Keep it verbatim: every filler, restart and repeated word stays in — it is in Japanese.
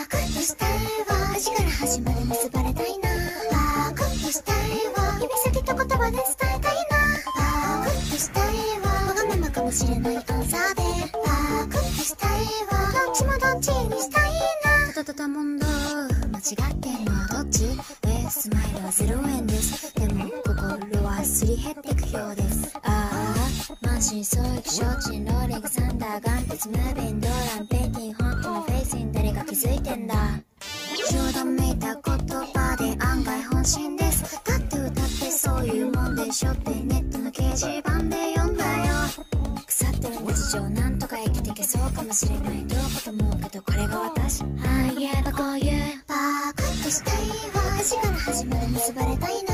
クッとしたいわ、端から端まで結ばれたいな。パクッとしたいわ、指先と言葉で伝えたいな。パクッとしたいわ、わがままかもしれないアンサーで。パクッとしたいわ、どっちもどっちにしたいな。たたたた問答、間違ってんのはどっち？え、スマイルはゼロえんです。でも心はすり減ってくようです。ああ、満身創痍承知ローレグサンダー眼鉄ムービンドランペインティン本当のフェイスに誰が気づいてんだ。冗談めいた言葉で案外本心です。だって歌ってそういうもんでしょってネットの掲示板で読んだよ。腐ってる日常なんとか生きてけそうかもしれないどうかと思うけどこれが私。ああ言えばこういうパクッとしたいわ、端から端まで結ばれたいな。